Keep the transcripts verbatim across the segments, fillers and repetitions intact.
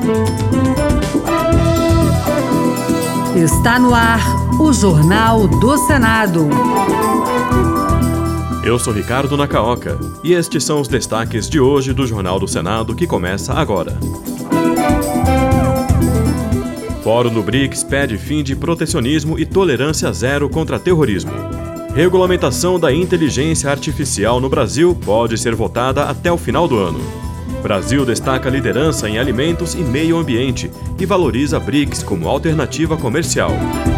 Está no ar o Jornal do Senado. Eu sou Ricardo Nacaoca e estes são os destaques de hoje do Jornal do Senado que começa agora. Fórum do BRICS pede fim de protecionismo e tolerância zero contra terrorismo. Regulamentação da inteligência artificial no Brasil pode ser votada até o final do ano. Brasil destaca liderança em alimentos e meio ambiente e valoriza BRICS como alternativa comercial.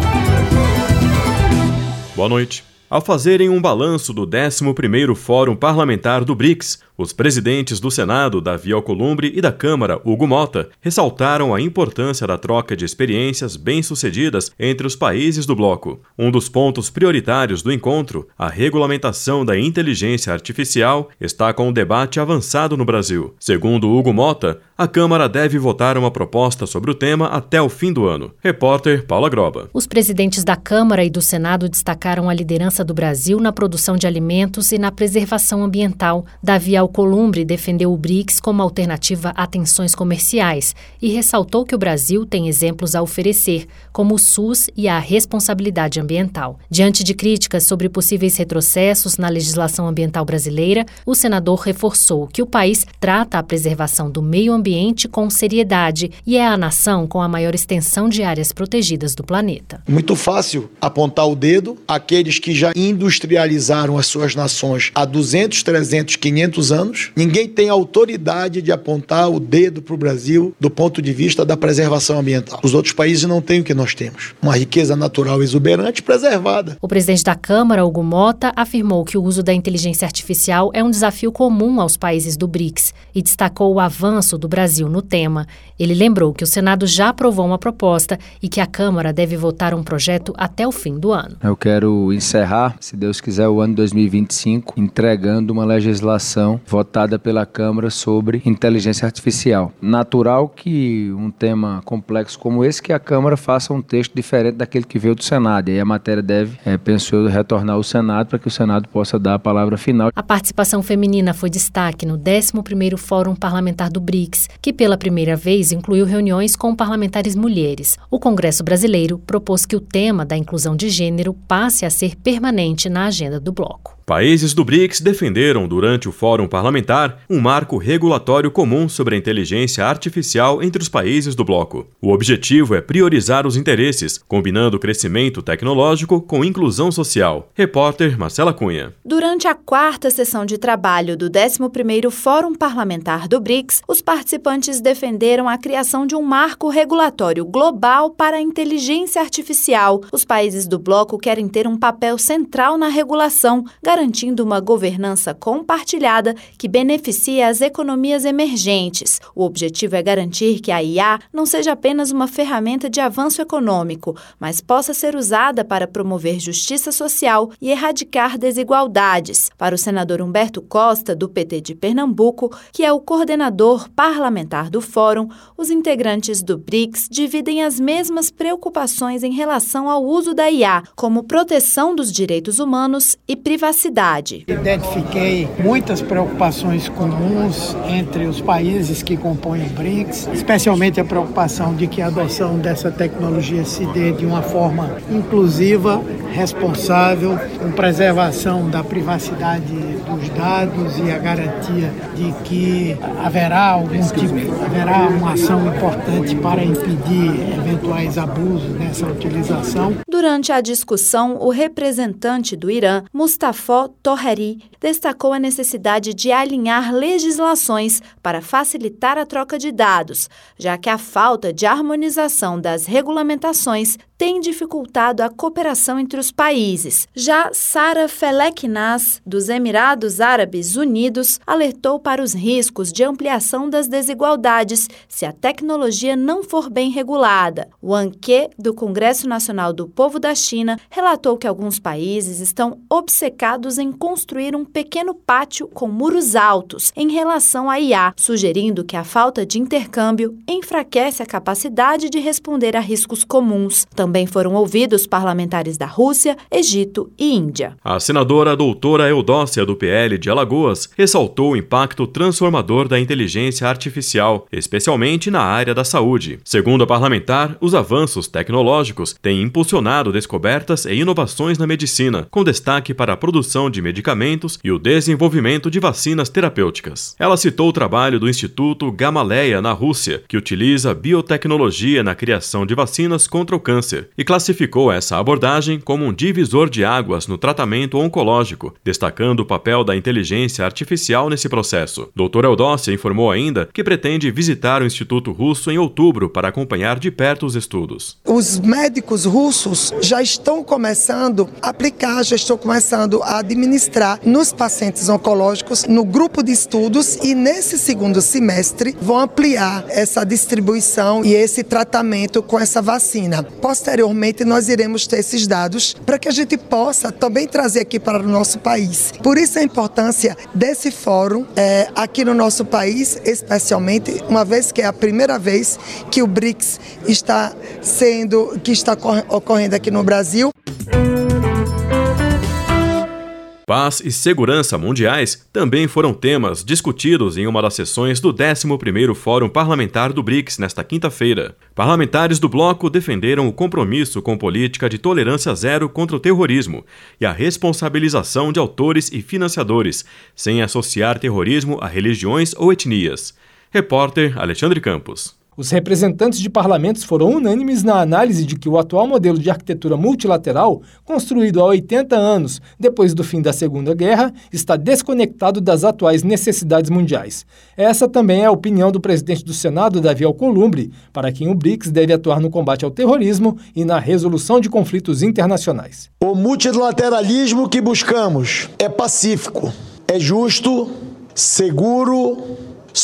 Boa noite. Ao fazerem um balanço do décimo primeiro Fórum Parlamentar do BRICS, os presidentes do Senado, Davi Alcolumbre, e da Câmara, Hugo Mota, ressaltaram a importância da troca de experiências bem-sucedidas entre os países do bloco. Um dos pontos prioritários do encontro, a regulamentação da inteligência artificial, está com o debate avançado no Brasil. Segundo Hugo Mota, a Câmara deve votar uma proposta sobre o tema até o fim do ano. Repórter Paula Groba. Os presidentes da Câmara e do Senado destacaram a liderança do Brasil na produção de alimentos e na preservação ambiental. Davi Alcolumbre defendeu o BRICS como alternativa a tensões comerciais e ressaltou que o Brasil tem exemplos a oferecer, como o SUS e a responsabilidade ambiental. Diante de críticas sobre possíveis retrocessos na legislação ambiental brasileira, o senador reforçou que o país trata a preservação do meio ambiente com seriedade e é a nação com a maior extensão de áreas protegidas do planeta. Muito fácil apontar o dedo àqueles que já industrializaram as suas nações há duzentos, trezentos, quinhentos anos. Ninguém tem autoridade de apontar o dedo para o Brasil do ponto de vista da preservação ambiental. Os outros países não têm o que nós temos. Uma riqueza natural exuberante preservada. O presidente da Câmara, Hugo Mota, afirmou que o uso da inteligência artificial é um desafio comum aos países do BRICS e destacou o avanço do Brasil no tema. Ele lembrou que o Senado já aprovou uma proposta e que a Câmara deve votar um projeto até o fim do ano. Eu quero encerrar, se Deus quiser, o ano dois mil e vinte e cinco, entregando uma legislação votada pela Câmara sobre inteligência artificial. Natural que um tema complexo como esse, que a Câmara faça um texto diferente daquele que veio do Senado. E aí a matéria deve, é, penso eu, retornar ao Senado para que o Senado possa dar a palavra final. A participação feminina foi destaque no décimo primeiro Fórum Parlamentar do BRICS, que pela primeira vez incluiu reuniões com parlamentares mulheres. O Congresso Brasileiro propôs que o tema da inclusão de gênero passe a ser permanente na agenda do bloco. Países do BRICS defenderam, durante o Fórum Parlamentar, um marco regulatório comum sobre a inteligência artificial entre os países do bloco. O objetivo é priorizar os interesses, combinando crescimento tecnológico com inclusão social. Repórter Marcela Cunha. Durante a quarta sessão de trabalho do décimo primeiro Fórum Parlamentar do BRICS, os participantes defenderam a criação de um marco regulatório global para a inteligência artificial. Os países do bloco querem ter um papel central na regulação, garantindo uma governança compartilhada que beneficie as economias emergentes. O objetivo é garantir que a I A não seja apenas uma ferramenta de avanço econômico, mas possa ser usada para promover justiça social e erradicar desigualdades. Para o senador Humberto Costa, do P T de Pernambuco, que é o coordenador parlamentar do Fórum, os integrantes do BRICS dividem as mesmas preocupações em relação ao uso da I A, como proteção dos direitos humanos e privacidade. Identifiquei muitas preocupações comuns entre os países que compõem o BRICS, especialmente a preocupação de que a adoção dessa tecnologia se dê de uma forma inclusiva, responsável, com preservação da privacidade dos dados e a garantia de que haverá algum tipo, haverá uma ação importante para impedir eventuais abusos nessa utilização. Durante a discussão, o representante do Irã, Mustafa Torreri, destacou a necessidade de alinhar legislações para facilitar a troca de dados, já que a falta de harmonização das regulamentações tem dificultado a cooperação entre os países. Já Sara Feleknas, dos Emirados Árabes Unidos, alertou para os riscos de ampliação das desigualdades se a tecnologia não for bem regulada. Wang Ke, do Congresso Nacional do Povo da China, relatou que alguns países estão obcecados interessados em construir um pequeno pátio com muros altos em relação à I A, sugerindo que a falta de intercâmbio enfraquece a capacidade de responder a riscos comuns. Também foram ouvidos parlamentares da Rússia, Egito e Índia. A senadora doutora Eudócia, do P L de Alagoas, ressaltou o impacto transformador da inteligência artificial, especialmente na área da saúde. Segundo a parlamentar, os avanços tecnológicos têm impulsionado descobertas e inovações na medicina, com destaque para a produção de medicamentos e o desenvolvimento de vacinas terapêuticas. Ela citou o trabalho do Instituto Gamaleya, na Rússia, que utiliza biotecnologia na criação de vacinas contra o câncer, e classificou essa abordagem como um divisor de águas no tratamento oncológico, destacando o papel da inteligência artificial nesse processo. doutora Eudócia informou ainda que pretende visitar o Instituto Russo em outubro para acompanhar de perto os estudos. Os médicos russos já estão começando a aplicar, já estão começando a administrar nos pacientes oncológicos no grupo de estudos, e nesse segundo semestre vão ampliar essa distribuição e esse tratamento com essa vacina. Posteriormente nós iremos ter esses dados para que a gente possa também trazer aqui para o nosso país. Por isso a importância desse fórum é, aqui no nosso país, especialmente uma vez que é a primeira vez que o BRICS está sendo, que está ocorrendo aqui no Brasil. Paz e segurança mundiais também foram temas discutidos em uma das sessões do décimo primeiro Fórum Parlamentar do BRICS nesta quinta-feira. Parlamentares do bloco defenderam o compromisso com política de tolerância zero contra o terrorismo e a responsabilização de autores e financiadores, sem associar terrorismo a religiões ou etnias. Repórter Alexandre Campos. Os representantes de parlamentos foram unânimes na análise de que o atual modelo de arquitetura multilateral, construído há oitenta anos depois do fim da Segunda Guerra, está desconectado das atuais necessidades mundiais. Essa também é a opinião do presidente do Senado, Davi Alcolumbre, para quem o BRICS deve atuar no combate ao terrorismo e na resolução de conflitos internacionais. O multilateralismo que buscamos é pacífico, é justo, seguro,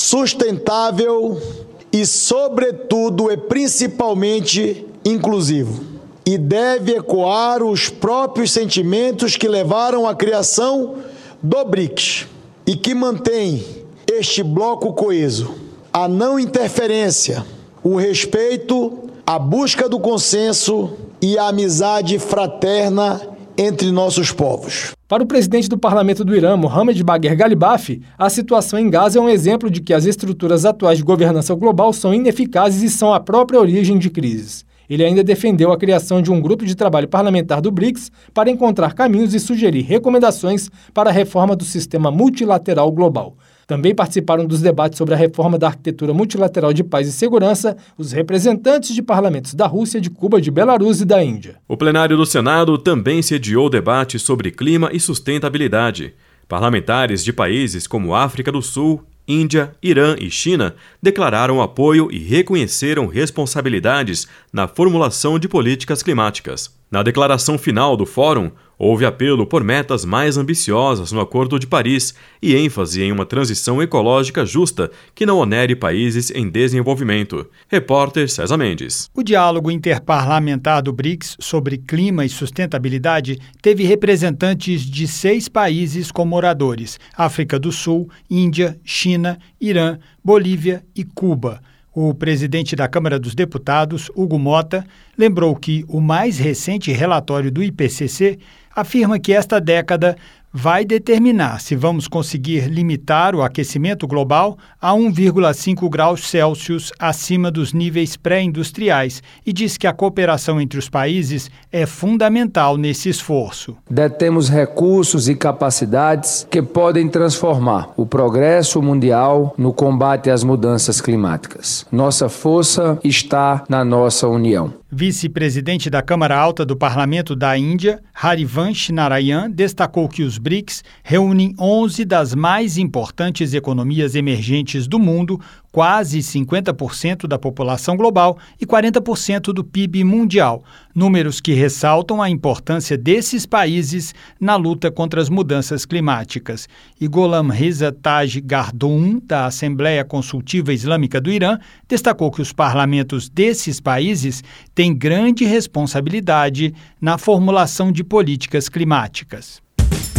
sustentável e, sobretudo, e principalmente inclusivo. E deve ecoar os próprios sentimentos que levaram à criação do BRICS e que mantém este bloco coeso: a não interferência, o respeito, a busca do consenso e a amizade fraterna entre nossos povos. Para o presidente do parlamento do Irã, Mohammad Bagher Ghalibaf, a situação em Gaza é um exemplo de que as estruturas atuais de governança global são ineficazes e são a própria origem de crises. Ele ainda defendeu a criação de um grupo de trabalho parlamentar do BRICS para encontrar caminhos e sugerir recomendações para a reforma do sistema multilateral global. Também participaram dos debates sobre a reforma da arquitetura multilateral de paz e segurança os representantes de parlamentos da Rússia, de Cuba, de Belarus e da Índia. O plenário do Senado também sediou debate sobre clima e sustentabilidade. Parlamentares de países como África do Sul, Índia, Irã e China declararam apoio e reconheceram responsabilidades na formulação de políticas climáticas. Na declaração final do fórum, houve apelo por metas mais ambiciosas no Acordo de Paris e ênfase em uma transição ecológica justa que não onere países em desenvolvimento. Repórter César Mendes. O diálogo interparlamentar do BRICS sobre clima e sustentabilidade teve representantes de seis países como oradores: África do Sul, Índia, China, Irã, Bolívia e Cuba. O presidente da Câmara dos Deputados, Hugo Mota, lembrou que o mais recente relatório do I P C C afirma que esta década vai determinar se vamos conseguir limitar o aquecimento global a um vírgula cinco graus Celsius acima dos níveis pré-industriais e diz que a cooperação entre os países é fundamental nesse esforço. Detemos recursos e capacidades que podem transformar o progresso mundial no combate às mudanças climáticas. Nossa força está na nossa união. Vice-presidente da Câmara Alta do Parlamento da Índia, Harivansh Narayan, destacou que os BRICS reúnem onze das mais importantes economias emergentes do mundo, quase cinquenta por cento da população global e quarenta por cento do P I B mundial, números que ressaltam a importância desses países na luta contra as mudanças climáticas. E Gholam Reza Taj Gardoum, da Assembleia Consultiva Islâmica do Irã, destacou que os parlamentos desses países têm grande responsabilidade na formulação de políticas climáticas.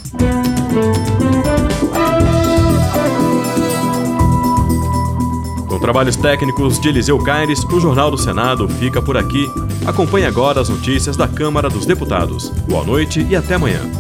Com trabalhos técnicos de Eliseu Caires, o Jornal do Senado fica por aqui. Acompanhe agora as notícias da Câmara dos Deputados. Boa noite e até amanhã.